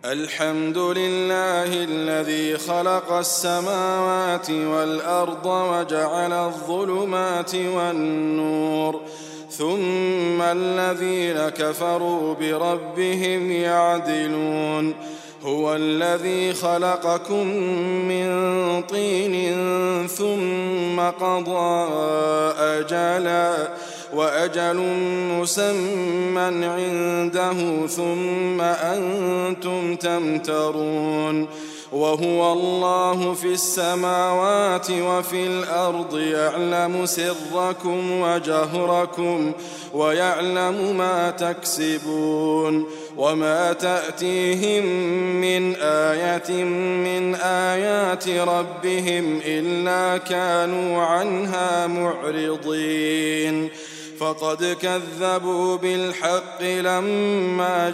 الحمد لله الذي خلق السماوات والأرض وجعل الظلمات والنور ثم الذين كفروا بربهم يعدلون هو الذي خلقكم من طين ثم قضى أجلا وأجل مسمى عنده ثم أنتم تمترون وهو الله في السماوات وفي الأرض يعلم سركم وجهركم ويعلم ما تكسبون وما تأتيهم من آية من آيات ربهم إلا كانوا عنها معرضين فقد كذبوا بالحق لما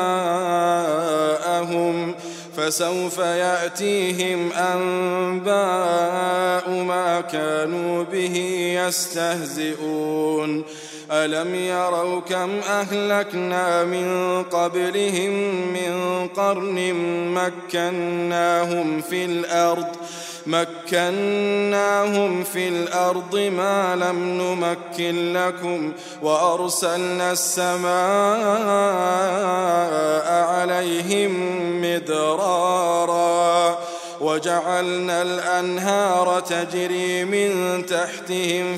جاءهم فسوف يأتيهم أنباء ما كانوا به يستهزئون ألم يروا كم أهلكنا من قبلهم من قرن مكناهم في الأرض ما لم نمكن لكم وأرسلنا السماء عليهم مدرارا وجعلنا الأنهار تجري من تحتهم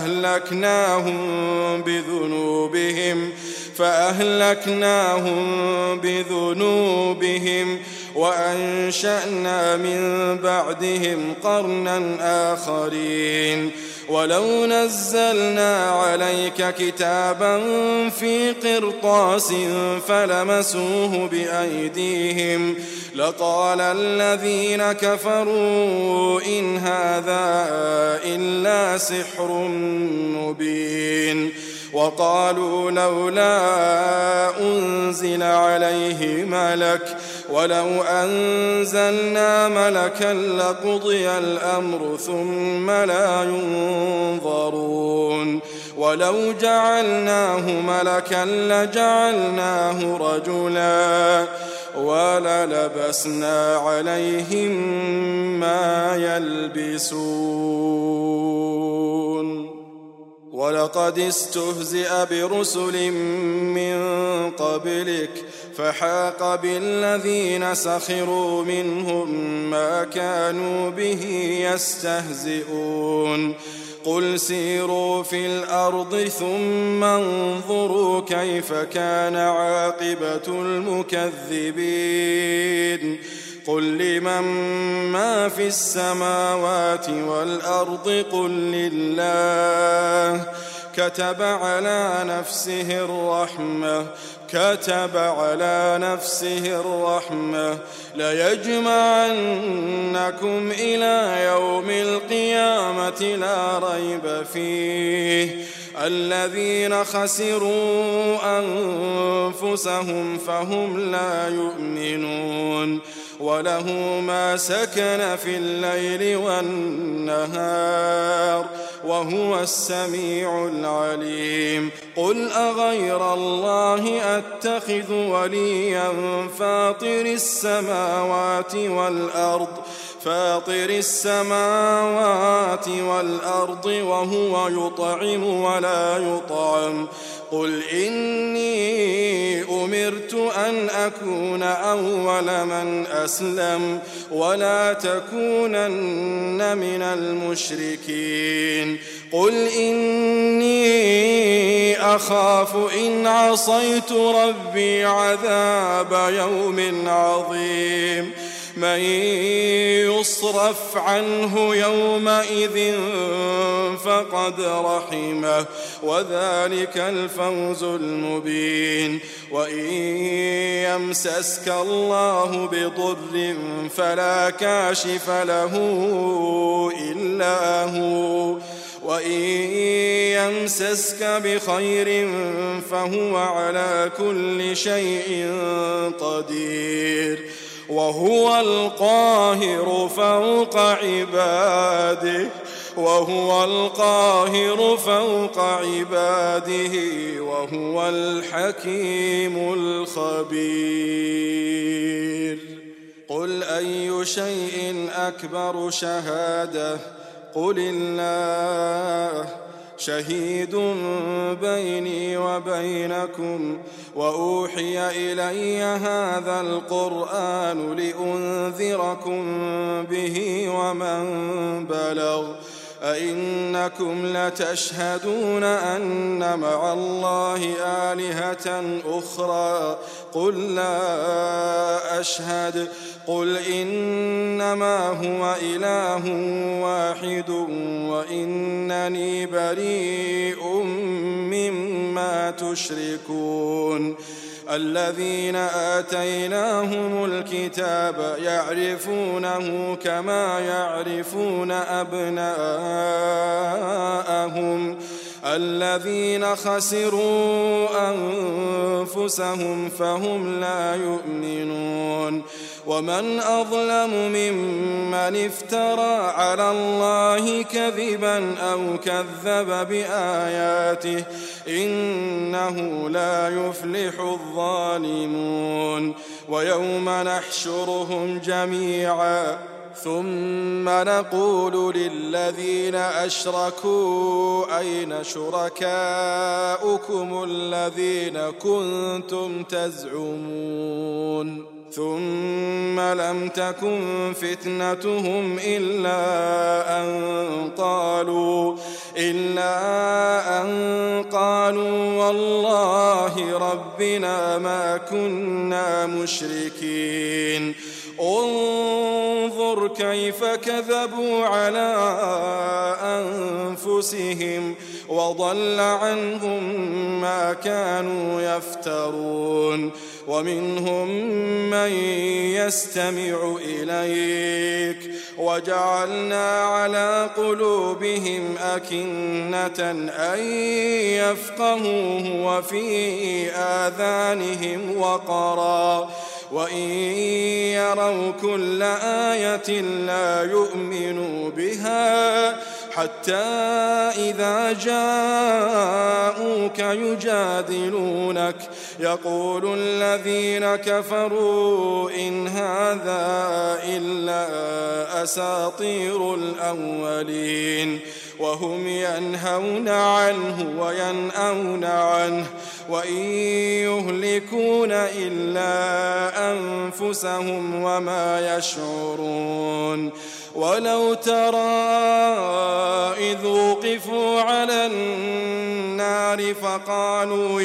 فأهلكناهم بذنوبهم وأنشأنا من بعدهم قرنا آخرين ولو نزلنا عليك كتابا في قرطاس فلمسوه بأيديهم لقال الذين كفروا إن هذا إلا سحر مبين وقالوا لولا أنزل عليه ملك ولو أنزلنا ملكا لقضي الأمر ثم لا ينظرون ولو جعلناه ملكا لجعلناه رجلا وللبسنا عليهم ما يلبسون ولقد استهزئ برسل من قبلك فحاق بالذين سخروا منهم ما كانوا به يستهزئون قل سيروا في الأرض ثم انظروا كيف كان عاقبة المكذبين قل لمن ما في السماوات والأرض قل لله كتب على نفسه الرحمة ليجمعنكم إلى يوم القيامة لا ريب فيه الذين خسروا أنفسهم فهم لا يؤمنون وله ما سكن في الليل والنهار وهو السميع العليم قل أغير الله أتخذ وليا فاطر السماوات والأرض وهو يطعم ولا يطعم قل إني أمرت أن أكون أول من أسلم ولا تكونن من المشركين قل إني أخاف إن عصيت ربي عذاب يوم عظيم من يصرف عنه يومئذ فقد رحمه وذلك الفوز المبين وإن يمسسك الله بضر فلا كاشف له إلا هو وإن يمسسك بخير فهو على كل شيء قدير وهو القاهر فوق عباده وهو الحكيم الخبير. أي شيء أكبر شهادة قل الله شهيد بيني وبينكم وأوحي إلي هذا القرآن لأنذركم به ومن بلغ أئنكم لتشهدون أن مع الله آلهة أخرى قل لا أشهد قل إنما هو إله واحد وإنني بريء مما تشركون الذين آتيناهم الكتاب يعرفونه كما يعرفون أبناءهم الذين خسروا أنفسهم فهم لا يؤمنون ومن أظلم ممن افترى على الله كذبا أو كذب بآياته إنه لا يفلح الظالمون ويوم نحشرهم جميعا ثم نقول للذين أشركوا أين شركاؤكم الذين كنتم تزعمون ثم لم تكن فتنتهم إلا أن قالوا والله ربنا ما كنا مشركين انظر كيف كذبوا على أنفسهم وضل عنهم ما كانوا يفترون ومنهم من يستمع إليك وجعلنا على قلوبهم أكنة أن يفقهوه وفي آذانهم وقرا وإن يروا كل آية لا يؤمنوا بها حتى إذا جاءوك يجادلونك يقول الذين كفروا إن هذا إلا أساطير الأولين وهم ينهون عنه وينأون عنه وإن يهلكون إلا أنفسهم وما يشعرون ولو ترى إذ وقفوا على النار فقالوا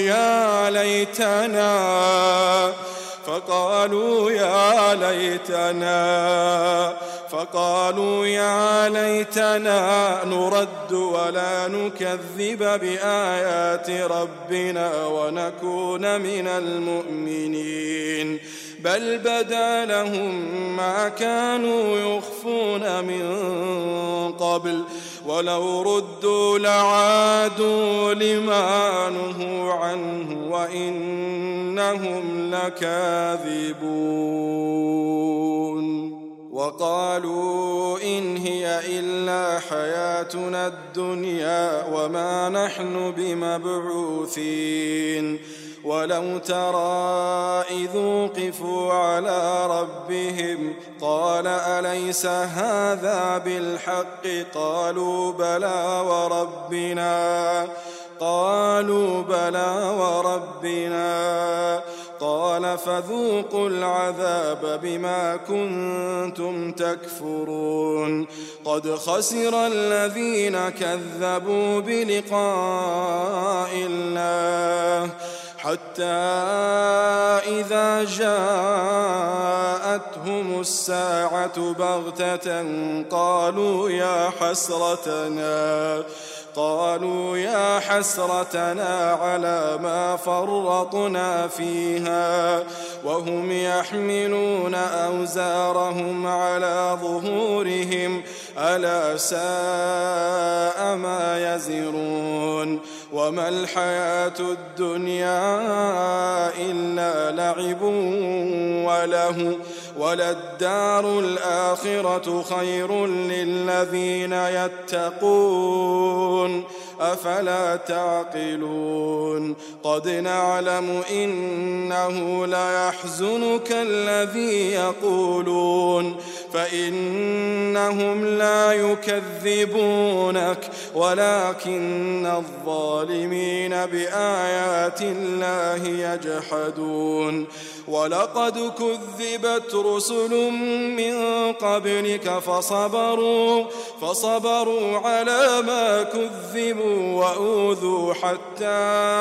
يا ليتنا نرد ولا نكذب بآيات ربنا ونكون من المؤمنين بل بدا لهم ما كانوا يخفون من قبل ولو ردوا لعادوا لما نهوا عنه وإنهم لكاذبون وقالوا إن هي إلا حياتنا الدنيا وما نحن بمبعوثين ولو ترى إذ وقفوا على ربهم قال أليس هذا بالحق قالوا بلى وربنا قال فذوقوا العذاب بما كنتم تكفرون قد خسر الذين كذبوا بلقاء الله حتى إذا جاءتهم الساعة بغتة قالوا يا حسرتنا على ما فرطنا فيها وهم يحملون أوزارهم على ظهورهم ألا ساء ما يزرون وما الحياة الدنيا إلا لعب وله وللدار الآخرة خير للذين يتقون أفلا تعقلون قد نعلم إنه ليحزنك الذي يقولون فإنهم لا يكذبونك ولكن الظالمين بآيات الله يجحدون ولقد كذبت رسل من قبلك فصبروا على ما كذبوا وأوذوا حتى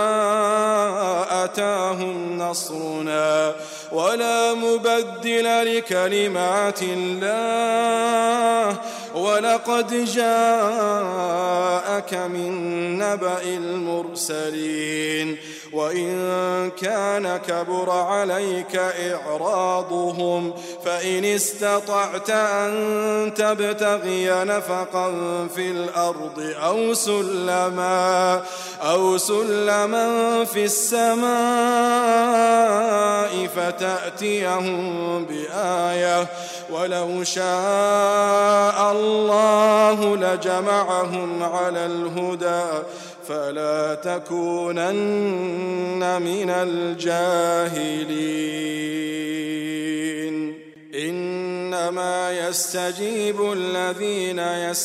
أتاهم نصرنا ولا مبدل لكلمات الله ولقد جاءك من نبأ المرسلين وإن كان كبر عليك إعراضهم فإن استطعت أن تبتغي نفقا في الأرض أو سلما في السماء فتأتيهم بآية ولو شاء الله لجمعهم على الهدى فلا تكونن من الجاهلين إنما يستجيب الذين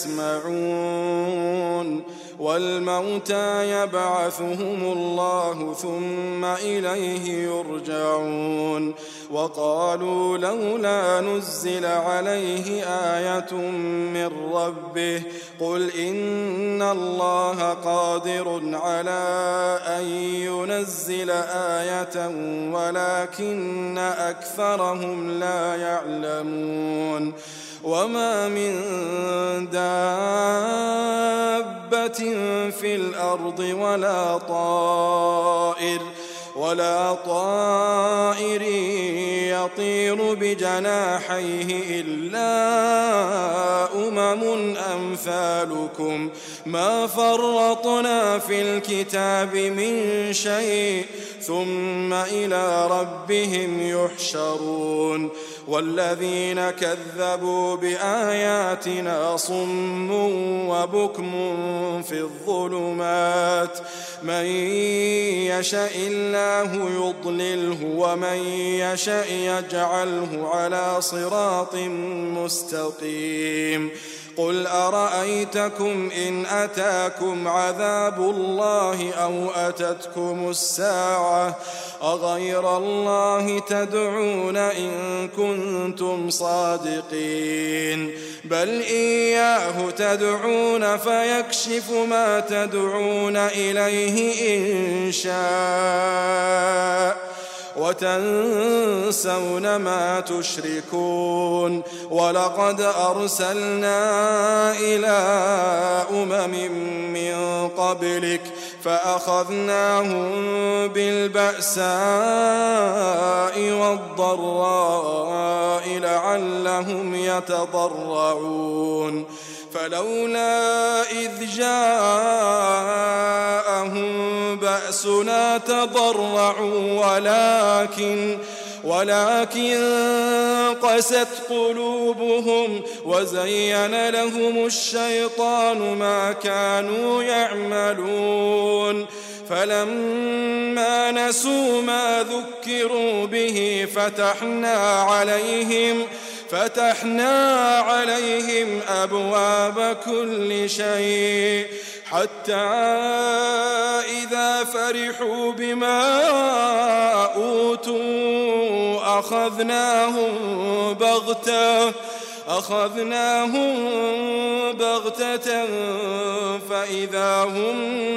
يسمعون والموتى يبعثهم الله ثم إليه يرجعون وقالوا لولا نزل عليه آية من ربه قل إن الله قادر على أن ينزل آية ولكن أكثرهم لا يعلمون وما من دابة في الأرض ولا طائر يطير بجناحيه إلا أمثالكم ما فرطنا في الكتاب من شيء ثم إلى ربهم يحشرون والذين كذبوا بآياتنا صم وبكم في الظلمات من يشاء الله يضلله ومن يشاء يجعله على صراط مستقيم قل أرأيتكم إن أتاكم عذاب الله أو أتتكم الساعة أغير الله تدعون إن كنتم صادقين بل إياه تدعون فيكشف ما تدعون إليه إن شاء وتنسون ما تشركون ولقد أرسلنا إلى من قبلك فأخذناهم بالبأساء والضراء لعلهم يتضرعون فلولا إذ جاءهم بأسنا تضرعوا ولكن قست قلوبهم وزين لهم الشيطان ما كانوا يعملون فلما نسوا ما ذكروا به فتحنا عليهم أبواب كل شيء حتى إذا فرحوا بما أوتوا أخذناهم بغتة فإذا هم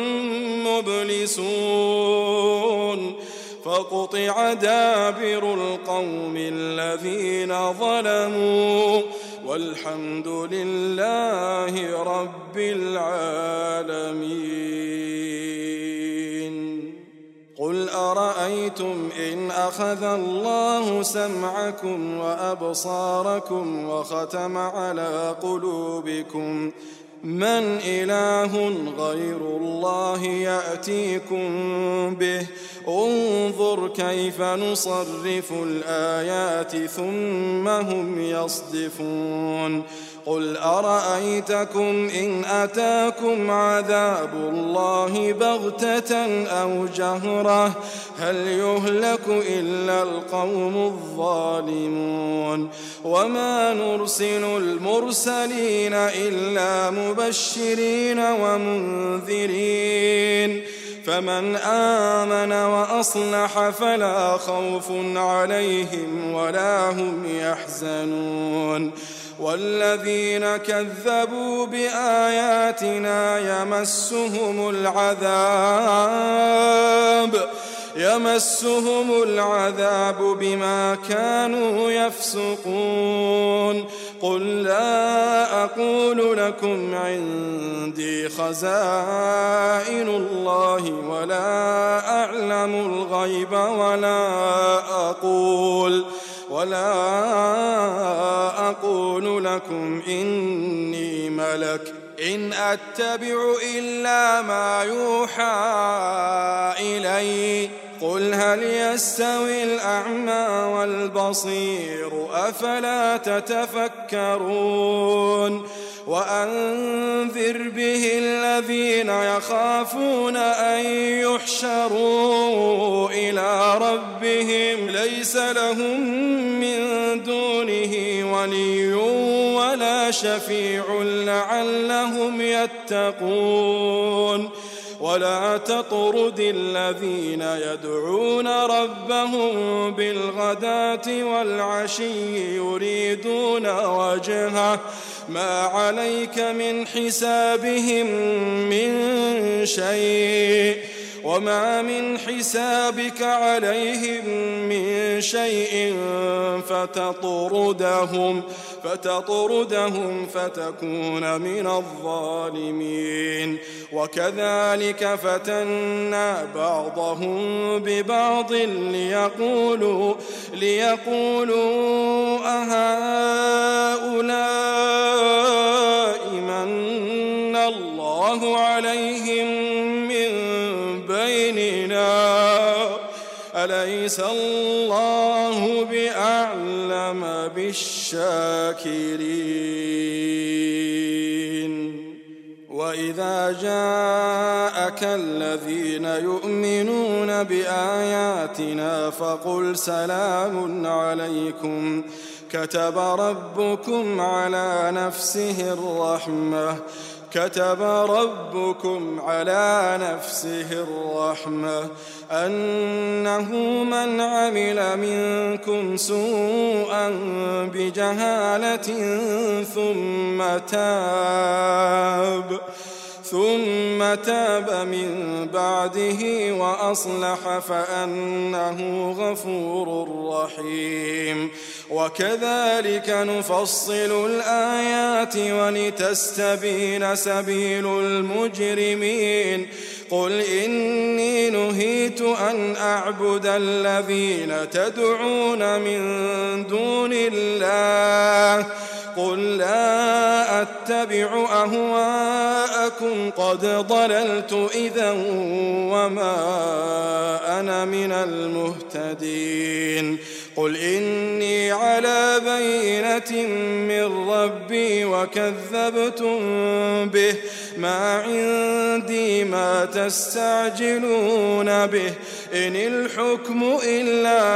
مبلسون فقطع دابر القوم الذين ظلموا والحمد لله رب العالمين قل أرأيتم إن أخذ الله سمعكم وأبصاركم وختم على قلوبكم من إله غير الله يأتيكم به انظر كيف نصرف الآيات ثم هم يصدفون قل أرأيتكم إن أتاكم عذاب الله بغتة أو جهرة هل يهلك إلا القوم الظالمون وما نرسل المرسلين إلا مبشرين ومنذرين فمن آمن وأصلح فلا خوف عليهم ولا هم يحزنون والذين كذبوا بآياتنا يمسهم العذاب بما كانوا يفسقون قل لا أقول لكم عندي خزائن الله ولا أعلم الغيب ولا أقول لكم إني ملك إن أتبع إلا ما يوحى إلي قل هل يستوي الأعمى والبصير أفلا تتفكرون وأنذر به الذين يخافون أن يحشروا إلى ربهم ليس لهم من دونه ولي ولا شفيع لعلهم يتقون ولا تطرد الذين يدعون ربهم بالغداة والعشي يريدون وجهه ما عليك من حسابهم من شيء وما من حسابك عليهم من شيء فتطردهم فتكون من الظالمين وكذلك فتنا بعضهم ببعض ليقولوا أهؤلاء من الله عليهم من بيننا أليس الله بأعلم بالشاكرين وإذا جاءك الذين يؤمنون بآياتنا فقل سلام عليكم كتب ربكم على نفسه الرحمة أنه من عمل منكم سوءا بجهالة ثم تاب من بعده وأصلح فأنه غفور رحيم وكذلك نفصل الآيات ولتستبين سبيل المجرمين قل إني نهيت أن أعبد الذين تدعون من دون الله قل لا أتبع أهواءكم قد ضللت إذا وما أنا من المهتدين قل إني على بينة من ربي وكذبتم به ما عندي ما تستعجلون به إن الحكم إلا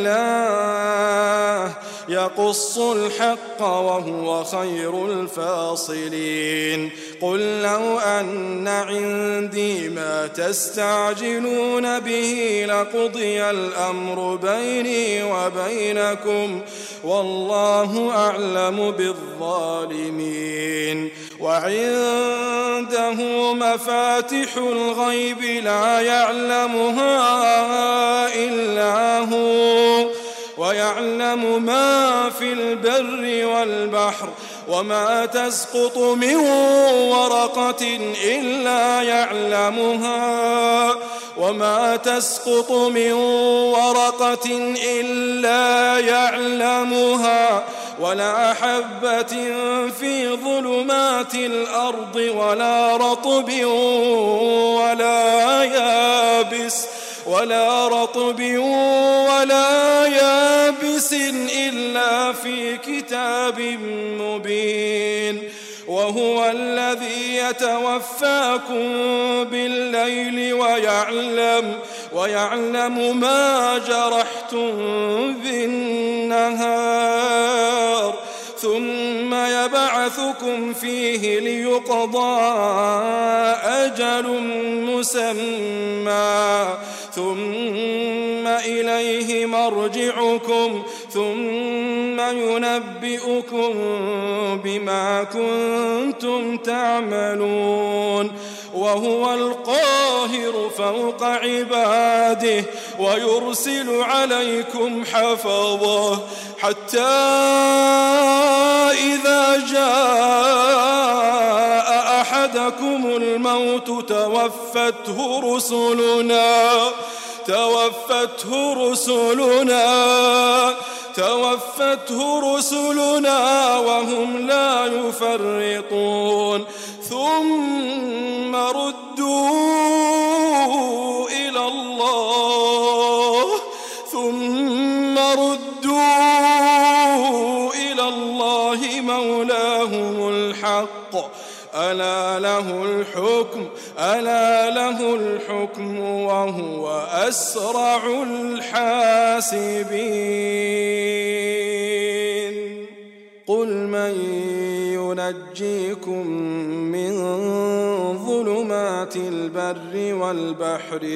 لله يقص الحق وهو خير الفاصلين قل لو أن عندي ما تستعجلون به لقضي الأمر بيني وبينكم والله أعلم بالظالمين وعنده مفاتح الغيب لا يعلمها إلا هو ويعلم ما في البر والبحر وما تسقط من ورقة إلا يعلمها ولا حبة في ظلمات الأرض ولا رطب ولا يابس إلا في كتاب مبين. وهو الذي يتوفاكم بالليل ويعلم ما جرحتم بالنهار، ثم يبعثكم فيه ليقضى أجل مسمى، ثم إليه مرجعكم ثم ينبئكم بما كنتم تعملون. وهو القاهر فوق عباده ويرسل عليكم حفظه حتى إذا جاء أحدكم الموت توفته رسلنا وهم لا يفرطون، ثم ردوا إلى الله مولاهم الحق، ألا له الحكم وهو أسرع الحاسبين. قل من ينجيكم من ظلمات البر والبحر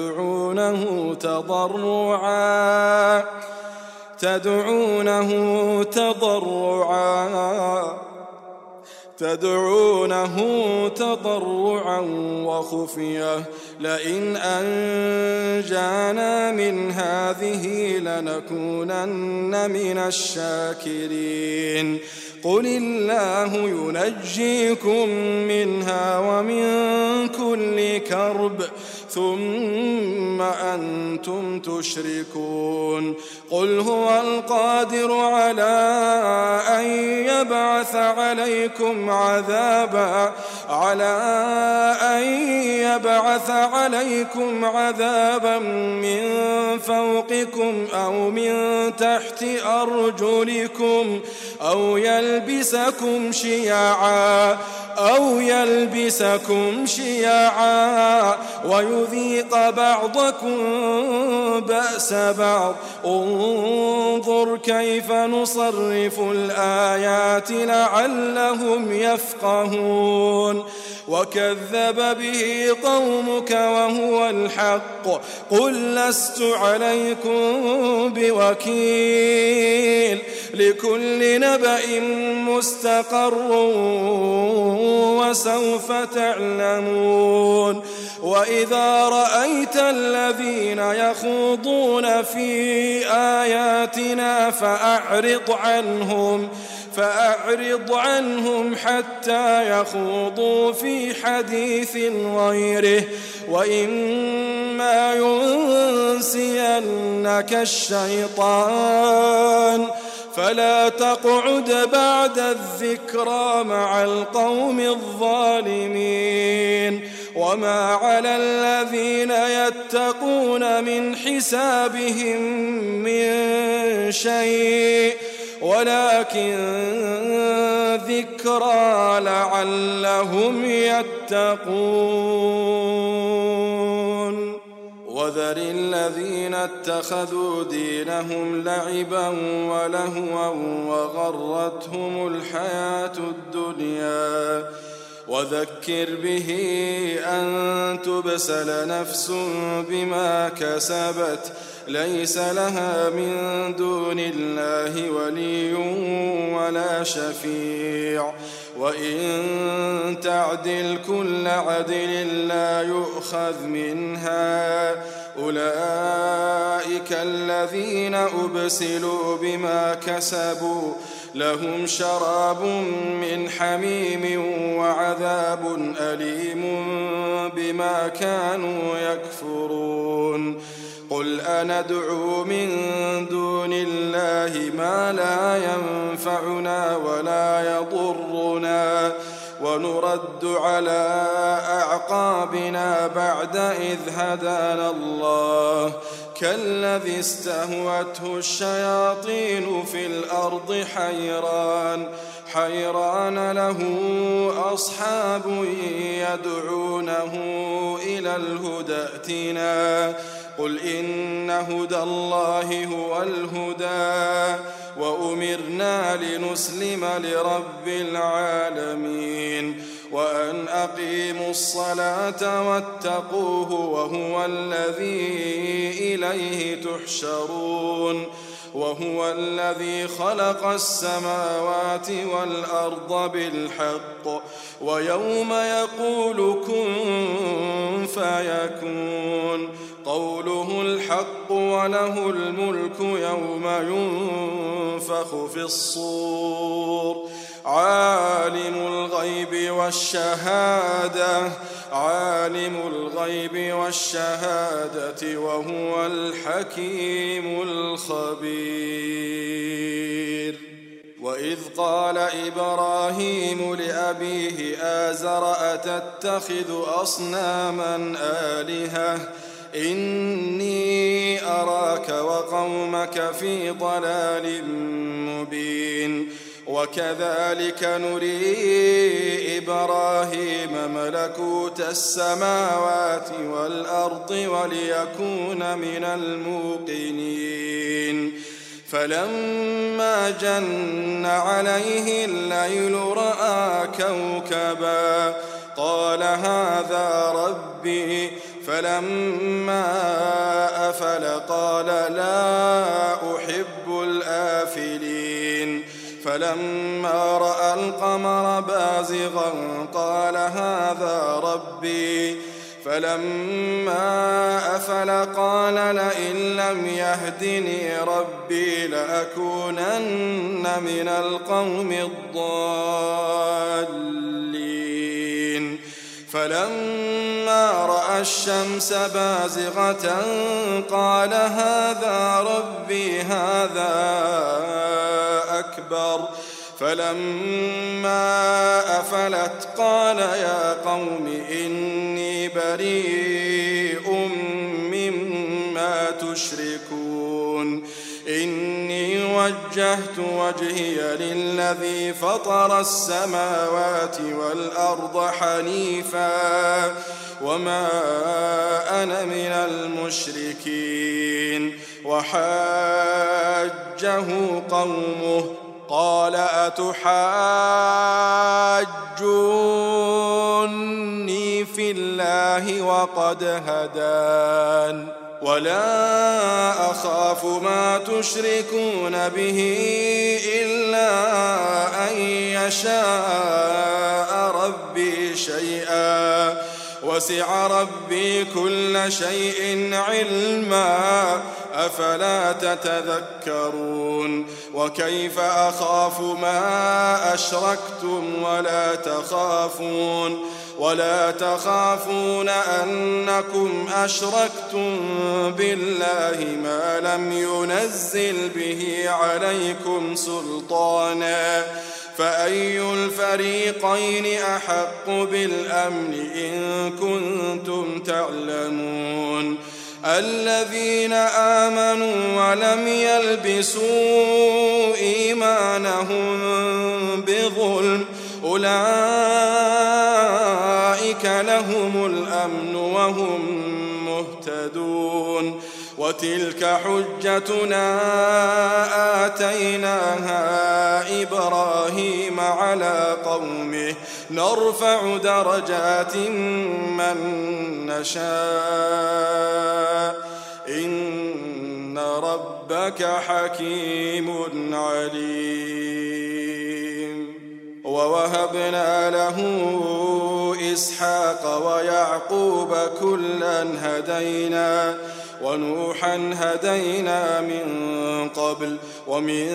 تدعونه تضرعا وخفية لئن أنجانا من هذه لنكونن من الشاكرين. قل الله ينجيكم منها ومن كل كرب ثم أنتم تشركون. قل هو القادر على أن يبعث عليكم عذابا من فوقكم أو من تحت أرجلكم أو يلبسكم شيعا ويذيق بعضكم بأس بعض. انظر كيف نصرف الآيات لعلهم يفقهون. وكذب به قومك وهو الحق قل لست عليكم بوكيل لكل نبأ مستقر وسوف تعلمون. وإذا رأيت الذين يخوضون في آياتنا فأعرض عنهم حتى يخوضوا في حديث غيره وإما ينسينك الشيطان فلا تقعد بعد الذكرى مع القوم الظالمين. وما على الذين يتقون من حسابهم من شيء ولكن ذكرى لعلهم يتقون. وذر الذين اتخذوا دينهم لعبا ولهوا وغرتهم الحياة الدنيا وذكر به أن تبسل نفس بما كسبت ليس لها من دون الله ولي ولا شفيع وإن تعدل كل عدل لا يؤخذ منها أولئك الذين أبسلوا بما كسبوا لهم شراب من حميم وعذاب أليم بما كانوا يكفرون. قل أندعو من دون الله ما لا ينفعنا ولا يضرنا ونرد على أعقابنا بعد إذ هدانا الله كالذي استهوته الشياطين في الأرض حيران له أصحاب يدعونه إلى الهدى ائتنا قل إن هدى الله هو الهدى وأمرنا لنسلم لرب العالمين وأن أقيموا الصلاة واتقوه وهو الذي إليه تحشرون وهو الذي خلق السماوات والأرض بالحق ويوم يقول كن فيكون قوله الحق وله الملك يوم ينفخ في الصور عالم الغيب والشهادة وهو الحكيم الخبير وإذ قال إبراهيم لأبيه آزر أتتخذ أصناما آلهة إني أراك وقومك في ضلال مبين وكذلك نري إبراهيم ملكوت السماوات والأرض وليكون من الموقنين فلما جن عليه الليل رأى كوكبا قال هذا ربي فلما أفل قال لا أحب الآفلين فلما رأى القمر بازغا قال هذا ربي فلما أفل قال لئن لم يهدني ربي لأكونن من القوم الضالين فلما رأى الشمس بازغة قال هذا ربي هذا أكبر فلما أفلت قال يا قوم إني بريء مما تشركون إني وجهت وجهي للذي فطر السماوات والأرض حنيفا وما أنا من المشركين وحاجه قومه قال أتحاجوني في الله وقد هدان ولا أخاف ما تشركون به إلا أن يشاء ربي شيئا وسع ربي كل شيء علما أفلا تتذكرون وكيف أخاف ما أشركتم ولا تخافون أنكم أشركتم بالله ما لم ينزل به عليكم سلطانا فأي الفريقين أحق بالأمن إن كنتم تعلمون الذين آمنوا ولم يلبسوا إيمانهم بظلم أولئك لهم الأمن وهم مهتدون وتلك حجتنا آتيناها إبراهيم على قومه نرفع درجات من نشاء إن ربك حكيم عليم ووهبنا له إسحاق ويعقوب كلا هدينا ونوحا هدينا من قبل ومن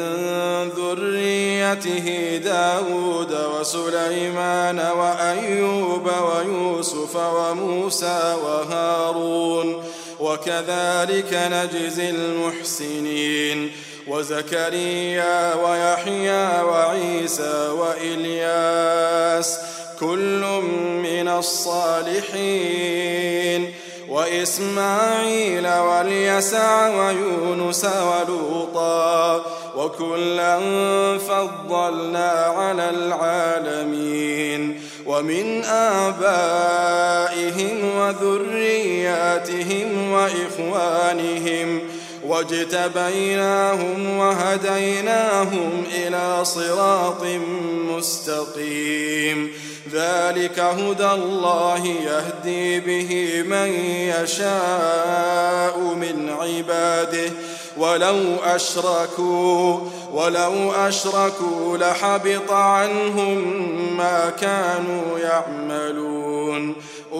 ذريته داود وسليمان وأيوب ويوسف وموسى وهارون وكذلك نجزي المحسنين وزكريا ويحيى وعيسى وإلياس كل من الصالحين وإسماعيل واليسع ويونس ولوطا وكلا فضلنا على العالمين ومن آبائهم وذرياتهم وإخوانهم واجتبيناهم وهديناهم إلى صراط مستقيم ذلك هدى الله يهدي به من يشاء من عباده ولو أشركوا لحبط عنهم ما كانوا يعملون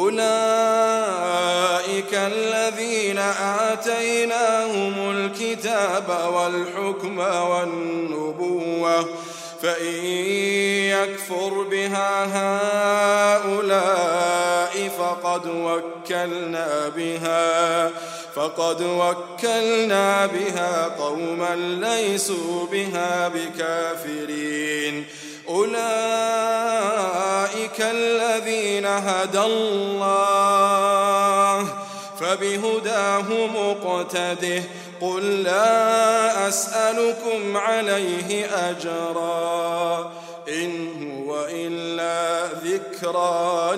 أولئك الذين آتيناهم الكتاب والحكم والنبوة فإن يكفر بها هؤلاء فقد وكلنا بها قوما ليسوا بها بكافرين أولئك الذين هدى الله فبهداه مقتده قل لا أسألكم عليه أجرا إن هو إلا ذكرى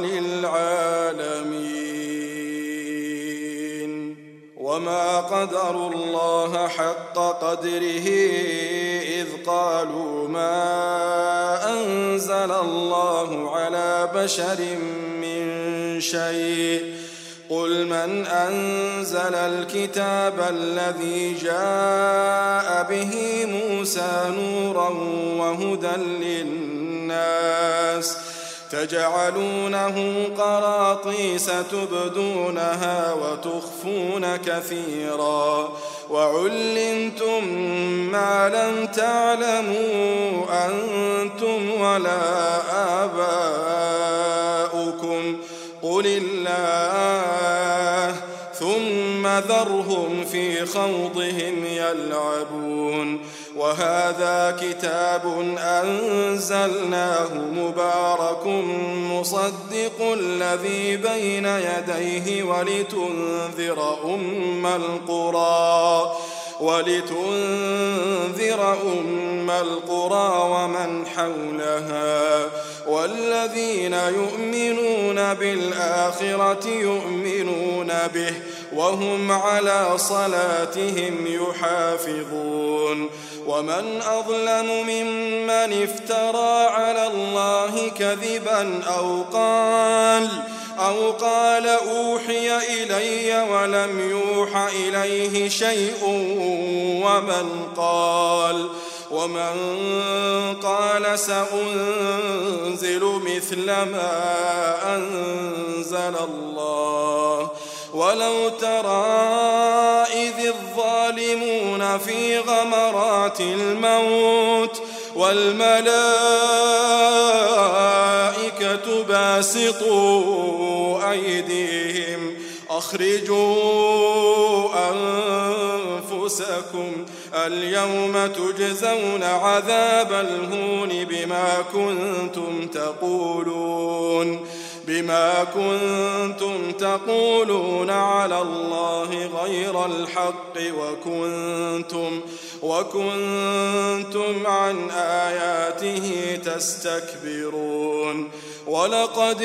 للعالمين وما قدروا الله حق قدره إذ قالوا ما أنزل الله على بشر من شيء قل من أنزل الكتاب الذي جاء به موسى نورا وهدى للناس تجعلونه قراطيس تبدونها وتخفون كثيرا وعلمتم ما لم تعلموا أنتم ولا آباؤكم قل الله ثم ذرهم في خوضهم يلعبون وهذا كتاب أنزلناه مبارك مصدق الذي بين يديه ولتنذر أم القرى ومن حولها والذين يؤمنون بالآخرة يؤمنون به وهم على صلاتهم يحافظون ومن أظلم ممن افترى على الله كذبا أو قال أوحي إلي ولم يوح إليه شيء ومن قال سأنزل مثل ما أنزل الله ولو ترى إذ الظالمون في غمرات الموت والملائكة باسطوا أيديهم أخرجوا أنفسكم اليوم تجزون عذاب الهون بما كنتم تقولون على الله غير الحق وكنتم عن آياته تستكبرون ولقد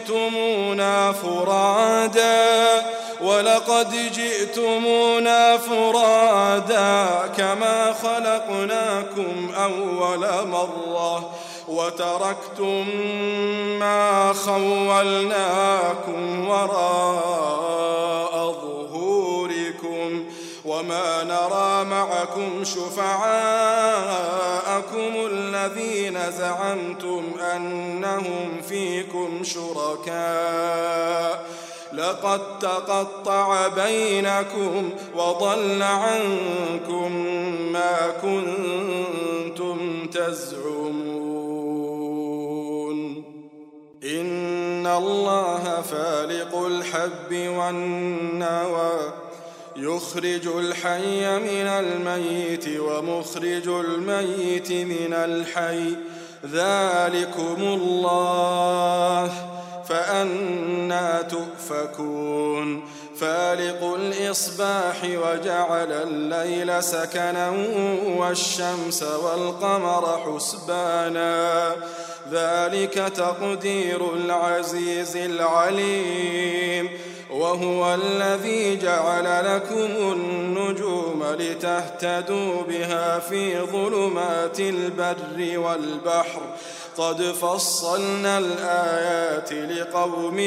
جئتمونا فرادا كما خلقناكم أول مرة وتركتم ما خولناكم وراء ظهوركم وما نرى معكم شفعاءكم الذين زعمتم أنهم فيكم شركاء لقد تقطع بينكم وضل عنكم ما كنتم تزعمون إن الله فالق الحب والنوى يخرج الحي من الميت ومخرج الميت من الحي ذلكم الله فأنى تؤفكون فالق الإصباح وجعل الليل سكنا والشمس والقمر حسبانا ذلك تقدير العزيز العليم وهو الذي جعل لكم النجوم لتهتدوا بها في ظلمات البر والبحر قد فصلنا الآيات لقوم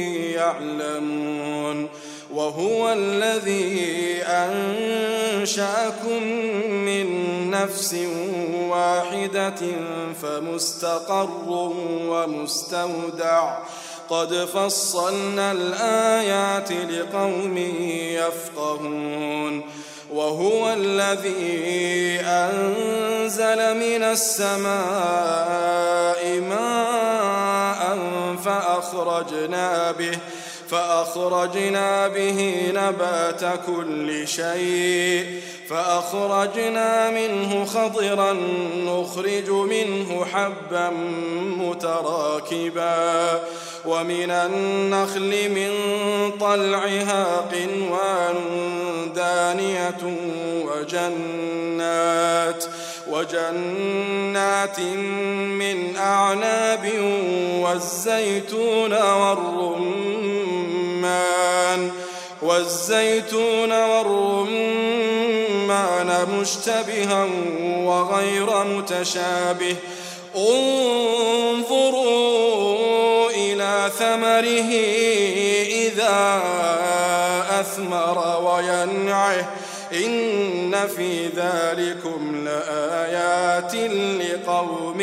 يعلمون وهو الذي أنشأكم من نفس واحدة فمستقر ومستودع قد فصلنا الآيات لقوم يفقهون وهو الذي أنزل من السماء ماء فأخرجنا به نبات كل شيء فأخرجنا منه خضرا نخرج منه حبا متراكبا ومن النخل من طلعها قنوان دانية وجنات من أعناب والزيتون والرمان مشتبها وغير متشابه انظروا إلى ثمره إذا أثمر وينعه إن في ذلكم لآيات لقوم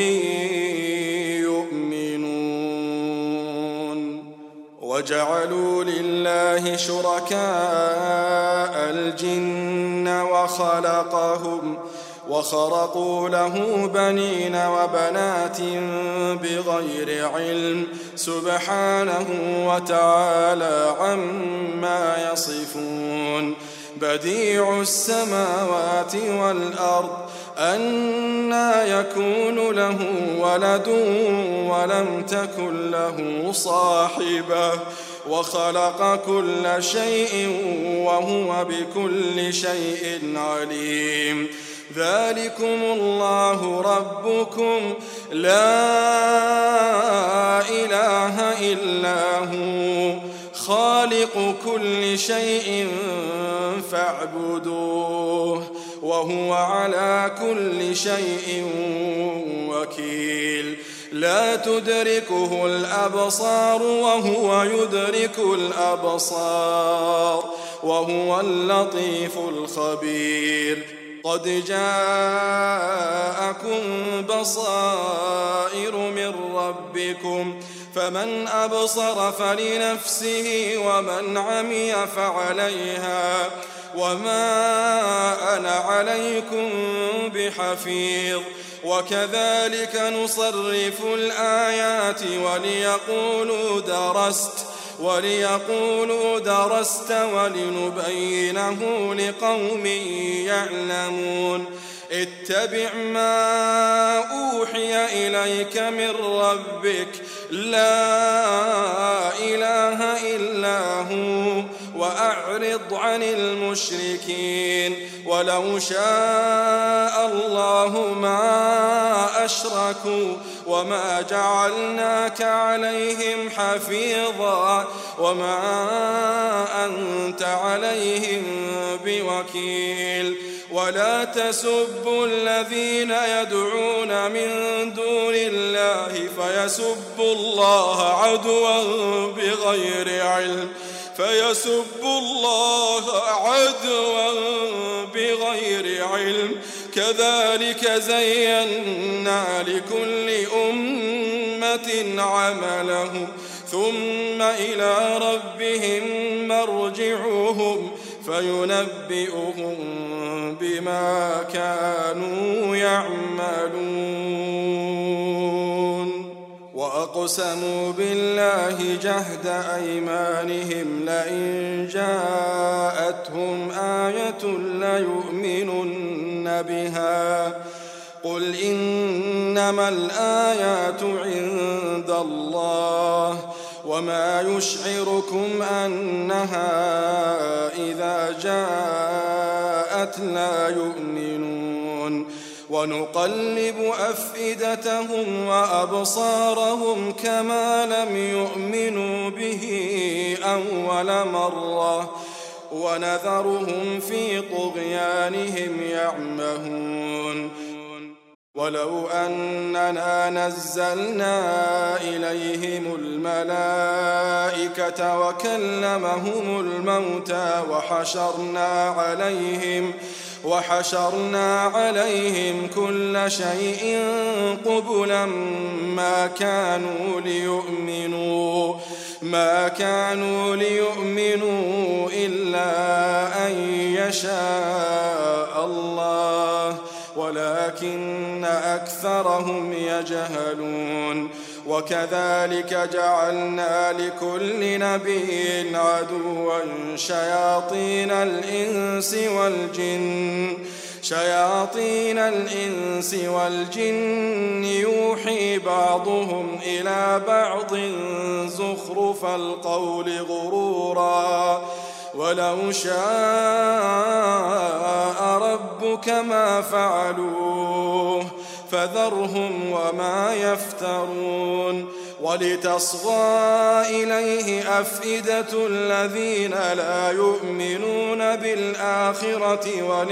يؤمنون وجعلوا لله شركاء الجن وخرقوا له بنين وبنات بغير علم سبحانه وتعالى عما يصفون بديع السماوات والأرض أنى يكون له ولد ولم تكن له صاحبة وخلق كل شيء وهو بكل شيء عليم ذلكم الله ربكم لا إله إلا هو خالق كل شيء فاعبدوه وهو على كل شيء وكيل لا تدركه الأبصار وهو يدرك الأبصار وهو اللطيف الخبير قد جاءكم بصائر من ربكم فمن أبصر فلنفسه ومن عمي فعليها وما أنا عليكم بحفيظ وكذلك نصرف الآيات وليقولوا درست ولنبينه لقوم يعلمون اتبع ما أوحي إليك من ربك لا إله إلا هو وأعرض عن المشركين ولو شاء الله ما أشركوا وما جعلناك عليهم حفيظا وما أنت عليهم بوكيل ولا تسبوا الذين يدعون من دون الله فيسبوا الله عدوا بغير علم كذلك زينا لكل أمة عملهم ثم إلى ربهم مرجعهم فينبئهم بما كانوا يعملون وأقسموا بالله جهد أيمانهم لئن جاءتهم آية ليؤمنن بها قل إنما الآيات عند الله وما يشعركم أنها إذا جاءت لا يؤمنون ونقلب أفئدتهم وأبصارهم كما لم يؤمنوا به أول مرة ونذرهم في طغيانهم يعمهون ولو أننا نزلنا إليهم الملائكة وكلمهم الموتى وحشرنا عليهم كل شيء قبلا ما كانوا ليؤمنوا إلا أن يشاء الله ولكن أكثرهم يجهلون وكذلك جعلنا لكل نبي عدوا شياطين الإنس والجن يوحي بعضهم إلى بعض زخرف القول غرورا ولو شاء ربك ما فعلوه فذرهم وما يفترون ولتصغى إليه أفئدة الذين لا يؤمنون بالآخرة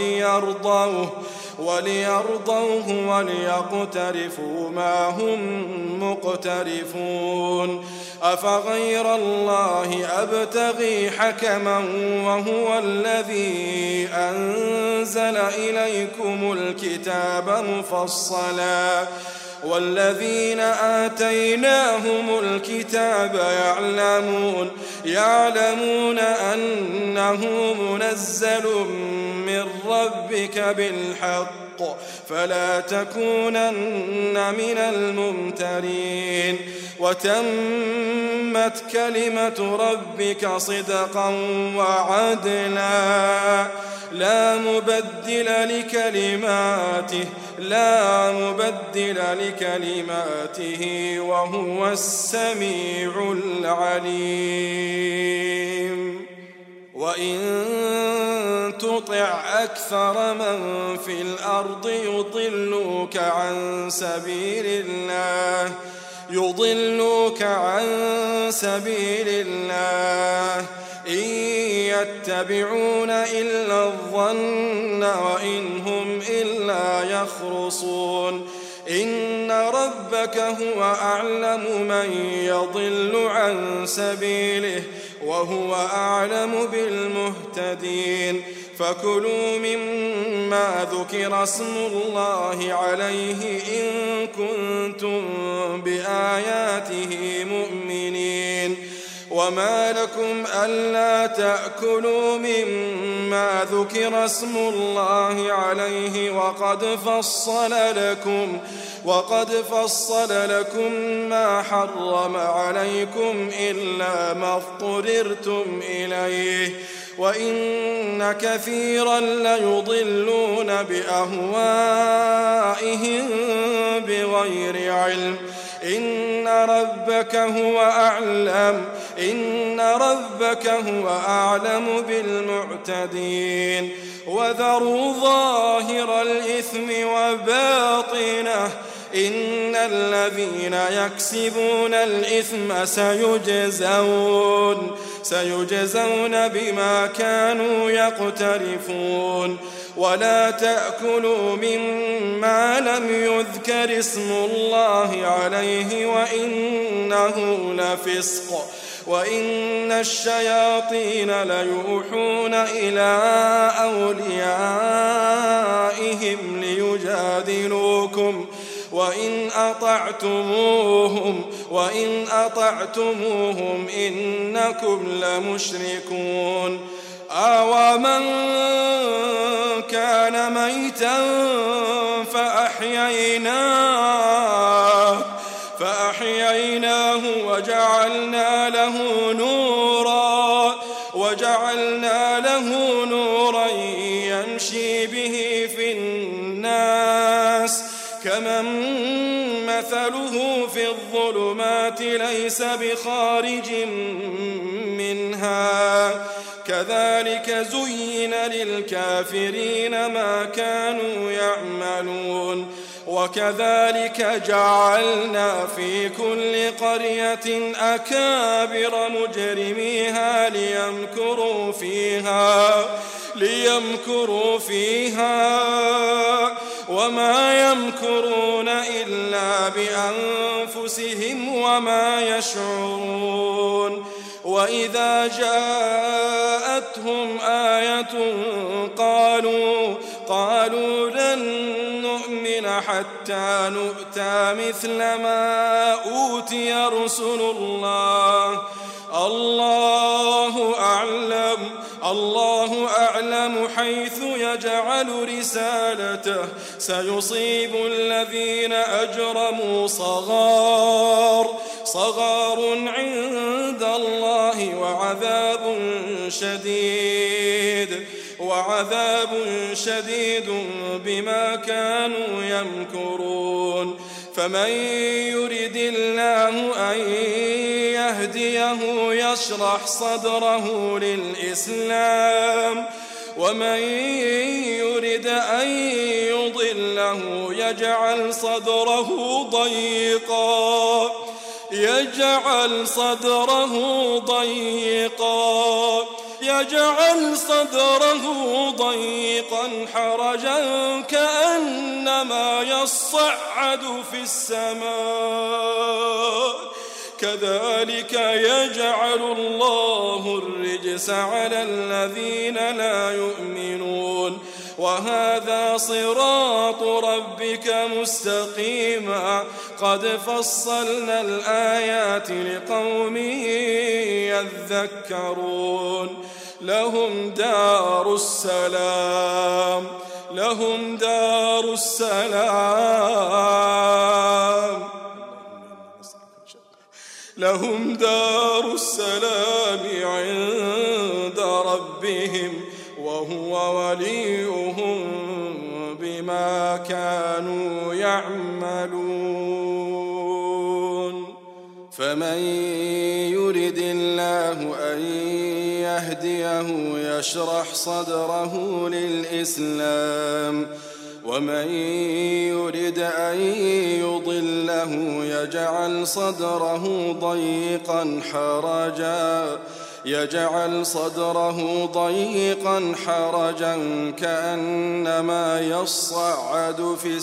وليرضوه وليقترفوا ما هم مقترفون أفغير الله أبتغي حكما وهو الذي أنزل إليكم الكتاب مفصلا والذين آتيناهم الكتاب يعلمون أنه منزل من ربك بالحق فلا تكونن من الممترين وتمت كلمة ربك صدقا وعدلا لا مبدل لكلماته وهو السميع العليم وإن تطع أكثر من في الأرض يضلوك عن سبيل الله إن يتبعون إلا الظن وإن هم إلا يخرصون إن ربك هو أعلم من يضل عن سبيله وهو أعلم بالمهتدين فكلوا مما ذكر اسم الله عليه إن كنتم بآياته مؤمنين وما لكم ألا تأكلوا مما ذكر اسم الله عليه وقد فصل لكم ما حرم عليكم إلا ما اضطررتم إليه وإن كثيرا ليضلون بأهوائهم بغير علم إن ربك هو أعلم بالمعتدين وذروا ظاهر الإثم وباطنه إن الذين يكسبون الإثم سيجزون بما كانوا يقترفون ولا تأكلوا مما لم يذكر اسم الله عليه وإنه لفسق وإن الشياطين ليوحون إلى أوليائهم ليجادلوكم وإن أطعتموهم إنكم لمشركون أَوَمَنْ كَانَ مَيْتًا فَأَحْيَيْنَاهُ وجعلنا له نورا يمشي به في الناس كمن مثله في الظلمات ليس بخارج منها كذلك زين للكافرين ما كانوا يعملون وكذلك جعلنا في كل قرية أكابر مجرميها ليمكروا فيها وما يمكرون إلا بأنفسهم وما يشعرون وإذا جاءتهم آية قالوا لن نؤمن حتى نؤتى مثل ما أوتي رسل الله الله أعلم حيث يجعل رسالته سيصيب الذين أجرموا صغار عند الله وعذاب شديد بما كانوا يمكرون فمن يرد الله أن يهديه يشرح صدره للإسلام ومن يرد أن يضله يجعل صدره ضيقا حرجا كأنما يصعد في السماء كذلك يجعل الله الرجس على الذين لا يؤمنون وهذا صراط ربك مستقيما قد فصلنا الآيات لقوم يذكرون لهم دار السلام عند ربهم وهو وليهم بما كانوا يعملون فمن يرد الله أن يهديه يشرح صدره للإسلام ومن يرد أن يضله يجعل صدره ضيقا حرجا كأنما يصعد في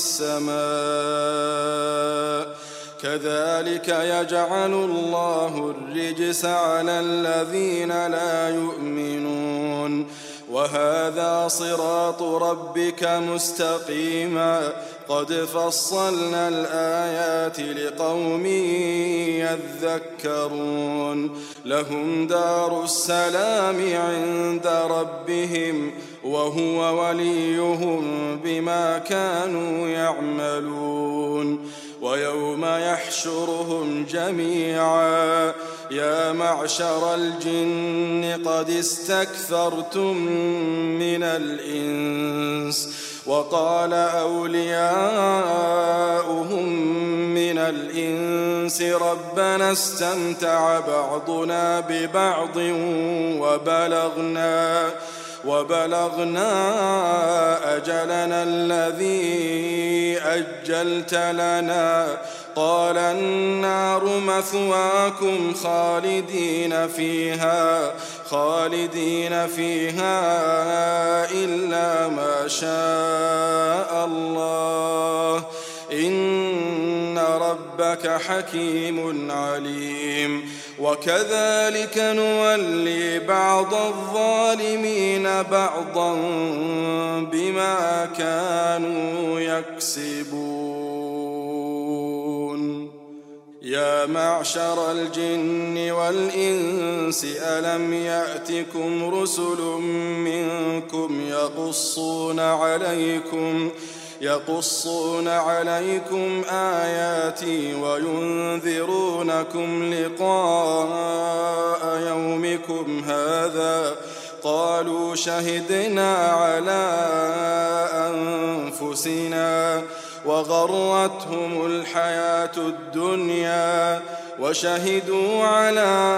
السماء كذلك يجعل الله الرجس على الذين لا يؤمنون وهذا صراط ربك مستقيما قد فصلنا الآيات لقوم يذكرون لهم دار السلام عند ربهم وهو وليهم بما كانوا يعملون ويوم يحشرهم جميعا يا معشر الجن قد استكثرتم من الإنس وقال أولياؤهم من الإنس ربنا استمتع بعضنا ببعض وبلغنا أجلنا الذي أجلت لنا قال النار مثواكم خالدين فيها إلا ما شاء الله إن ربك حكيم عليم وكذلك نولي بعض الظالمين بعضا بما كانوا يكسبون يا معشر الجن والإنس ألم يقصون عليكم آياتي وينذرونكم لقاء يومكم هذا قالوا شهدنا على أنفسنا وغرتهم الحياة الدنيا وشهدوا على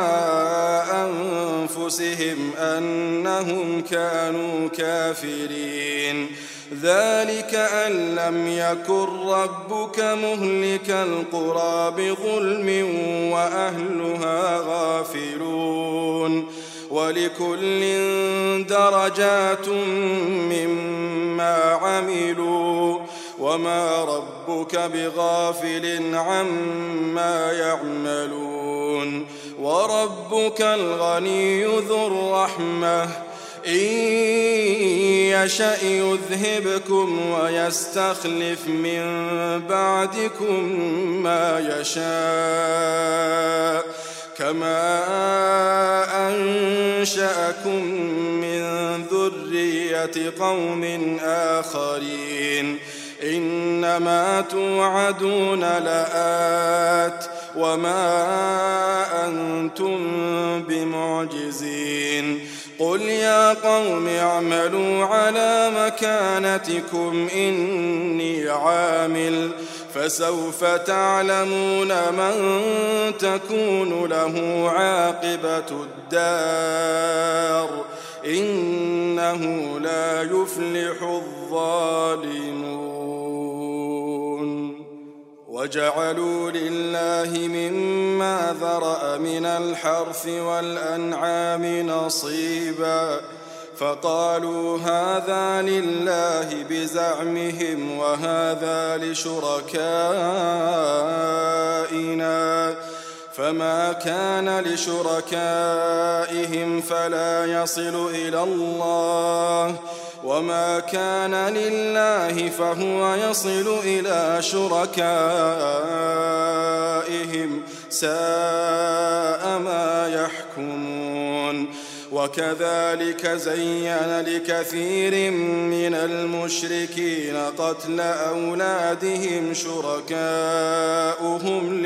أنفسهم أنهم كانوا كافرين ذلك أن لم يكن ربك مهلك القرى بظلم وأهلها غافلون ولكل درجات مما عملوا وما ربك بغافل عما يعملون وربك الغني ذو الرحمة إن يشأ يذهبكم ويستخلف من بعدكم ما يشاء كما أنشأكم من ذرية قوم آخرين إنما توعدون لآت وما أنتم بمعجزين قل يا قوم اعملوا على مكانتكم إني عامل فسوف تعلمون من تكون له عاقبة الدار إنه لا يفلح الظالمون وجعلوا لله مما ذرأ من الحرث والأنعام نصيبا فقالوا هذا لله بزعمهم وهذا لشركائنا فما كان لشركائهم فلا يصل إلى الله وما كان لله فهو يصل إلى شركائهم ساء ما يحكمون وكذلك زين لكثير من المشركين قتل أولادهم شركاؤهم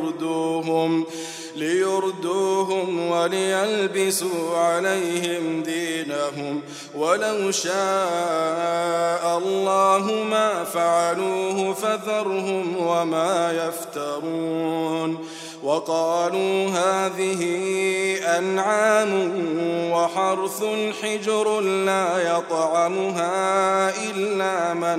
ليردوهم وليلبسوا عليهم دينهم ولو شاء الله ما فعلوه فذرهم وما يفترون وقالوا هذه أنعام وحرث حجر لا يطعمها إلا من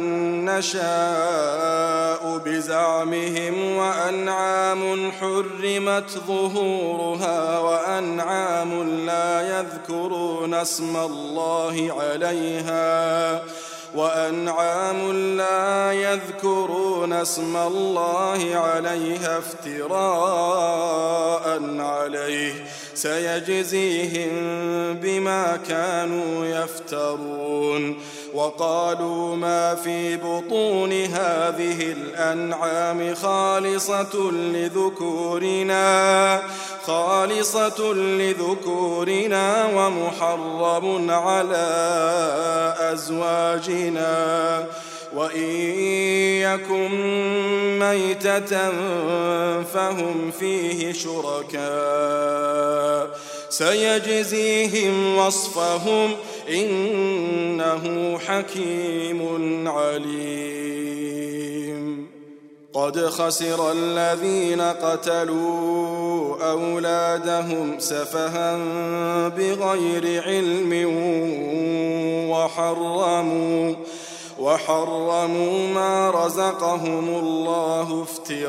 نشاء بزعمهم وأنعام حرمت ظهورها وأنعام لا يذكرون اسم الله عليها افتراء عليه سيجزيهم بما كانوا يفترون وقالوا ما في بطون هذه الأنعام خالصة لذكورنا ومحرم على أزواجنا وإن يكن ميتة فهم فيه شركاء سيجزيهم وصفهم إنه حكيم عليم قد خسر الذين قتلوا أولادهم سفها بغير علم وحرموا ما رزقهم الله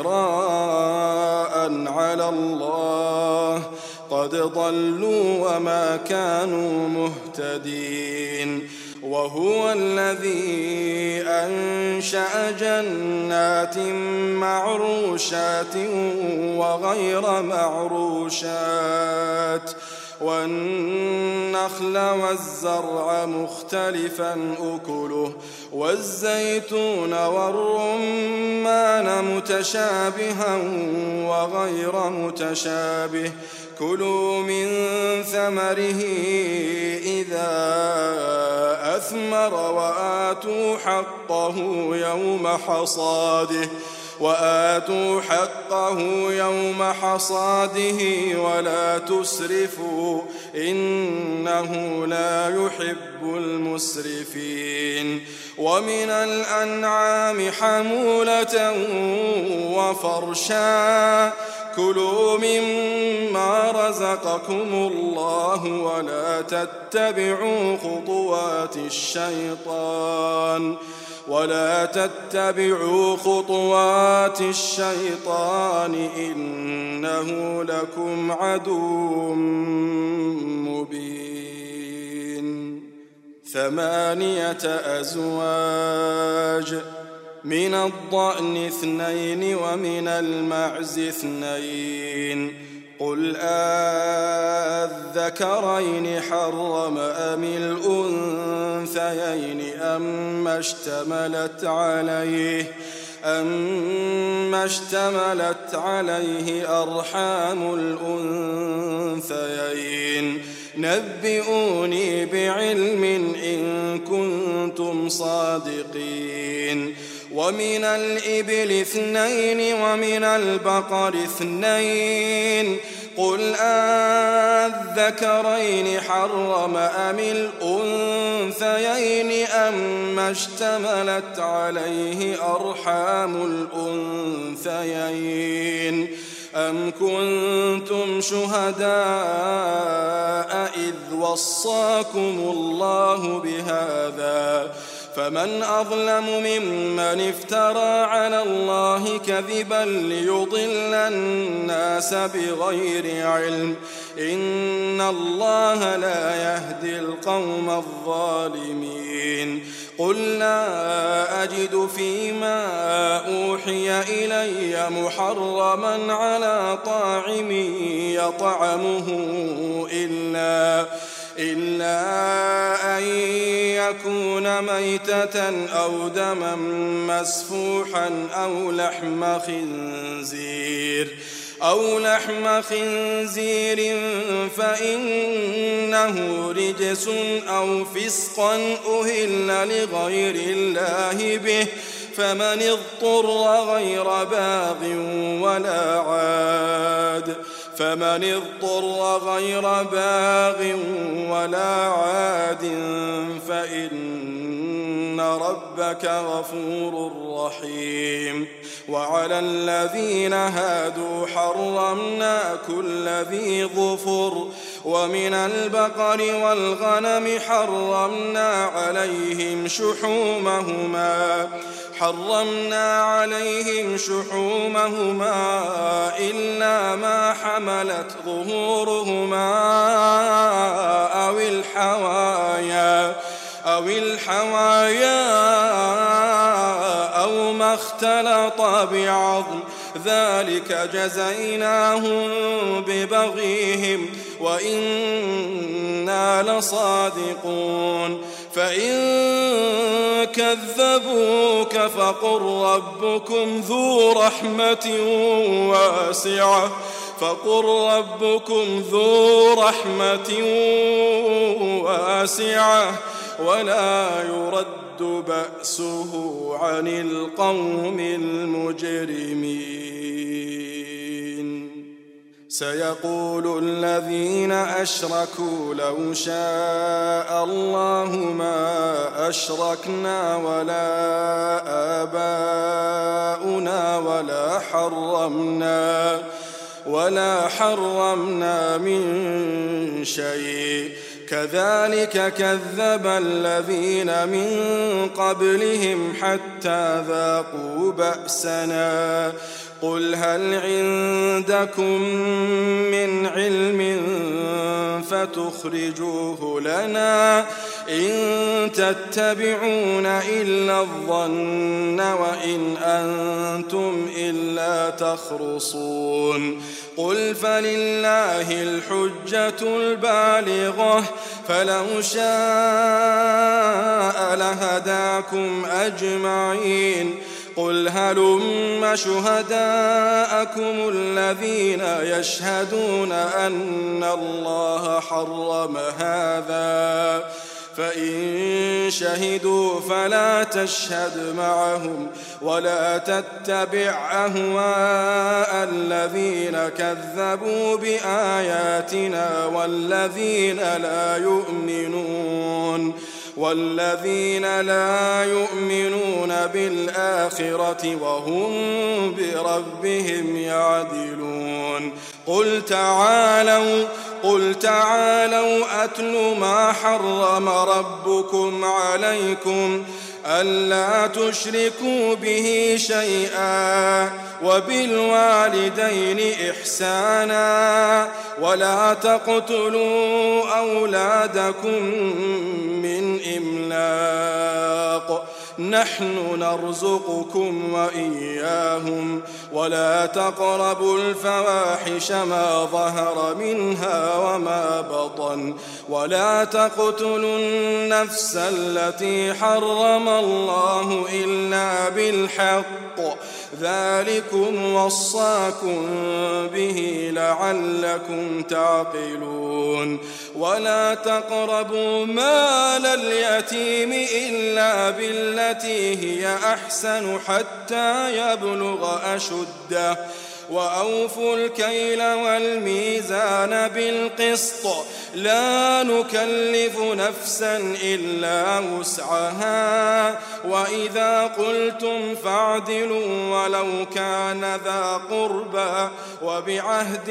افتراء على الله قد ضلوا وما كانوا مهتدين وهو الذي أنشأ جنات معروشات وغير معروشات والنخل والزرع مختلفا أكله والزيتون والرمان متشابها وغير متشابه كلوا من ثمره إذا أثمر وآتوا حقه يوم حصاده ولا تسرفوا إنه لا يحب المسرفين ومن الأنعام حمولة وفرشا كلوا مما رزقكم الله ولا تتبعوا خطوات الشيطان إنه لكم عدو مبين 8 أزواج من الضأن 2 ومن المعز 2 قل أذكرين حرم أم الأنثيين أما اشتملت عليه أرحام الأنثيين نبئوني بعلم إن كنتم صادقين ومن الإبل 2 ومن البقر 2 قل أذكرين حرم أم الأنثيين أما اشتملت عليه أرحام الأنثيين أم كنتم شهداء إذ وصاكم الله بهذا فمن أظلم ممن افترى على الله كذبا ليضل الناس بغير علم إن الله لا يهدي القوم الظالمين قل لا أجد فيما أوحي إلي محرما على طاعم يطعمه إلا أن يكون ميتة أو دما مسفوحا أو لحم خنزير فإنه رجس أو فسقا أهل لغير الله به فمن اضطر غير باغ ولا عاد فإن ربك غفور رحيم وعلى الذين هادوا حرمنا كل ذي ظفر ومن البقر والغنم حرمنا عليهم شحومهما إلا ما حملت ظهورهما أو الحوايا أو ما اختلط بعظم ذلك جزيناهم ببغيهم وإنا لصادقون فإن كذبوك فقل ربكم ذو رحمة واسعة ولا يرد بأسه عن القوم المجرمين سيقول الذين أشركوا لو شاء الله ما أشركنا ولا آباؤنا ولا حرمنا من شيء كذلك كذب الذين من قبلهم حتى ذاقوا بأسنا قل هل عندكم من علم فتخرجوه لنا إن تتبعون إلا الظن وإن أنتم إلا تخرصون قل فلله الحجة البالغة فلو شاء لهداكم أجمعين قل هلم شهداءكم الذين يشهدون أن الله حرم هذا فإن شهدوا فلا تشهد معهم ولا تتبع أهواء الذين كذبوا بآياتنا والذين لا يؤمنون بالآخرة وهم بربهم يعدلون قل تعالوا أتل ما حرم ربكم عليكم ألا تشركوا به شيئا وبالوالدين إحسانا ولا تقتلوا أولادكم من إملاق نحن نرزقكم وإياهم ولا تقربوا الفواحش ما ظهر منها وما بطن ولا تقتلوا النفس التي حرم الله إلا بالحق ذلكم وصاكم به لعلكم تعقلون ولا تقربوا مال اليتيم إلا بالتي هي أحسن حتى يبلغ أشده وأوفوا الكيل والميزان بالقسط لا نكلف نفسا إلا وسعها وإذا قلتم فاعدلوا ولو كان ذا قربى وبعهد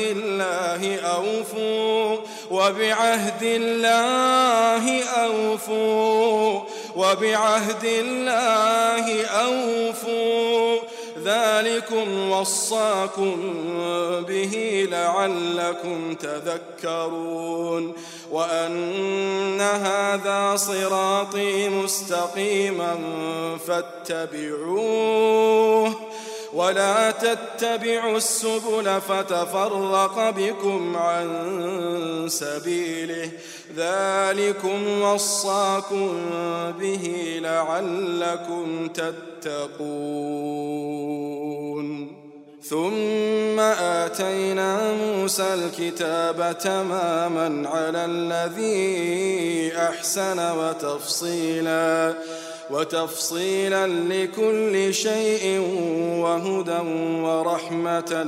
الله أوفوا ذلكم وصاكم به لعلكم تذكرون وأن هذا صراطي مستقيما فاتبعوه ولا تتبعوا السبل فتفرق بكم عن سبيله ذلكم وصاكم به لعلكم تتقون ثم آتينا موسى الكتاب تماما على الذي أحسن وتفصيلا لكل شيء وهدى ورحمة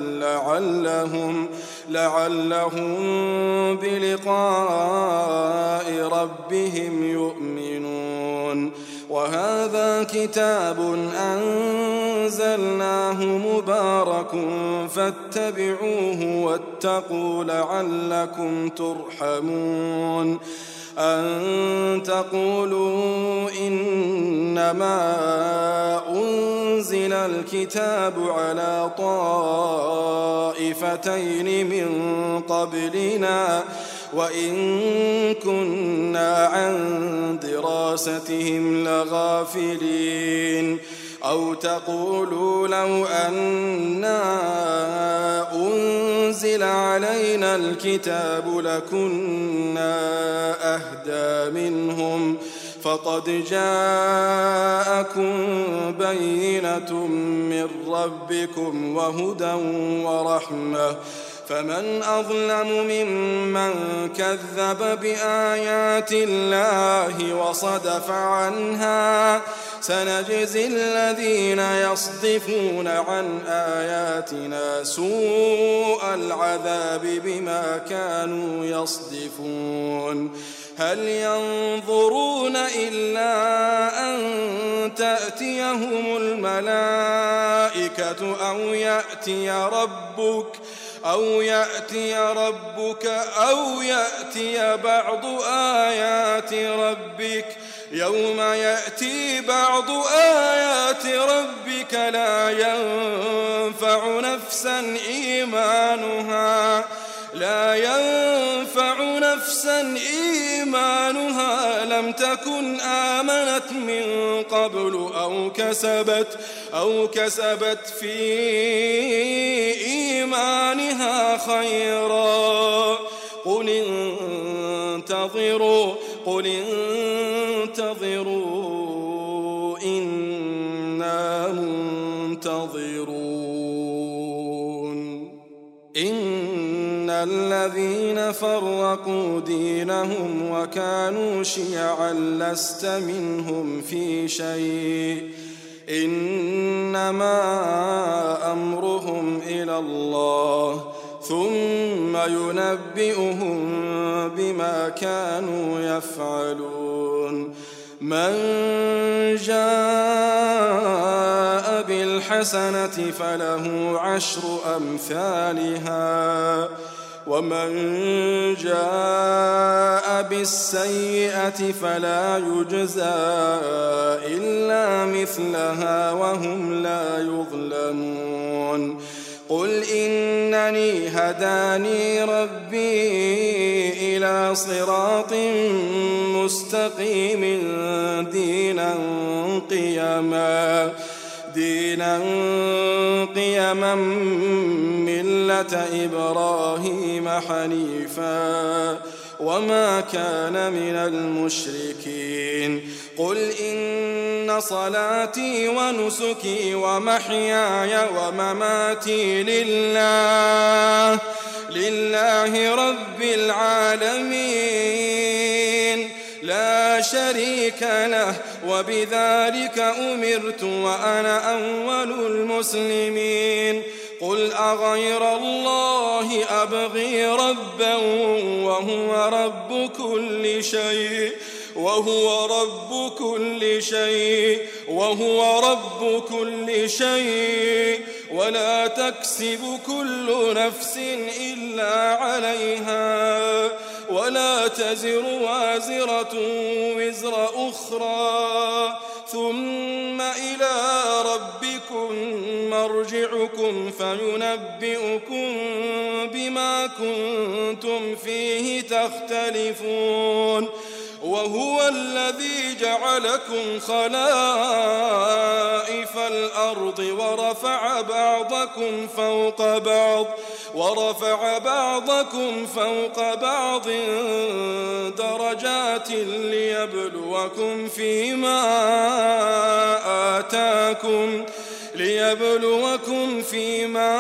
لعلهم بلقاء ربهم يؤمنون وهذا كتاب أنزلناه مبارك فاتبعوه واتقوا لعلكم ترحمون أن تقولوا إنما أنزل الكتاب على طائفتين من قبلنا وإن كنا عن دراستهم لغافلين أو تقولوا لو أنا أنزل علينا الكتاب لكنا أهدى منهم فقد جاءكم بينة من ربكم وهدى ورحمة فمن أظلم ممن كذب بآيات الله وصدف عنها سنجزي الذين يصدفون عن آياتنا سوء العذاب بما كانوا يصدفون هل ينظرون إلا أن تأتيهم الملائكة أو يأتي ربك أو يأتي بعض آيات ربك يوم يأتي بعض آيات ربك لا ينفع نفسا إيمانها لم تكن آمنت من قبل أو كسبت في إيمانها خيرا قل انتظروا إنا منتظرون إن الذين فرقوا دينهم وكانوا شيعا لست منهم في شيء إنما أمرهم إلى الله ثم ينبئهم بما كانوا يفعلون من جاء بالحسنة فله 10 أمثالها ومن جاء بالسيئة فلا يجزى إلا مثلها وهم لا يظلمون قل إنني هداني ربي إلى صراط مستقيم دينا قيما ملة إبراهيم حنيفا وما كان من المشركين قل إن صلاتي ونسكي ومحياي ومماتي لله رب العالمين لا شريك له وبذلك أمرت وأنا أول المسلمين قل أغير الله أبغي ربا وهو رب كل شيء ولا تكسب كل نفس إلا عليها ولا تزر وازرة وزر أخرى ثم إلى ربكم مرجعكم فينبئكم بما كنتم فيه تختلفون وهو الذي جعلكم خلائف الأرض ورفع بعضكم فوق بعض درجات ليبلوكم فيما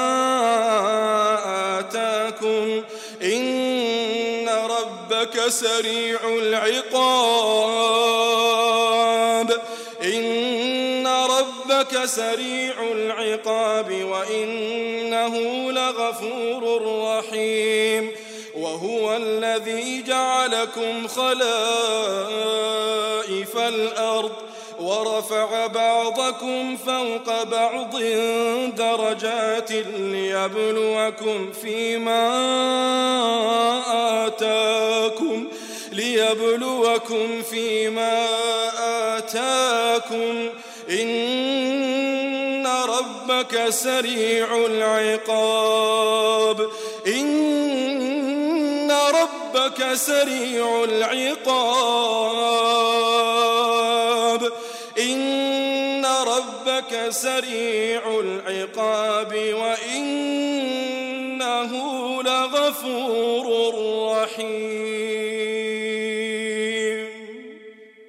آتاكم إن ربك سريع العقاب وإنه لغفور رحيم وهو الذي جعلكم خلائف الأرض ورفع بعضكم فوق بعض درجات ليبلوكم فيما آتاكم إن ربك سريع العقاب وإنه لغفور رحيم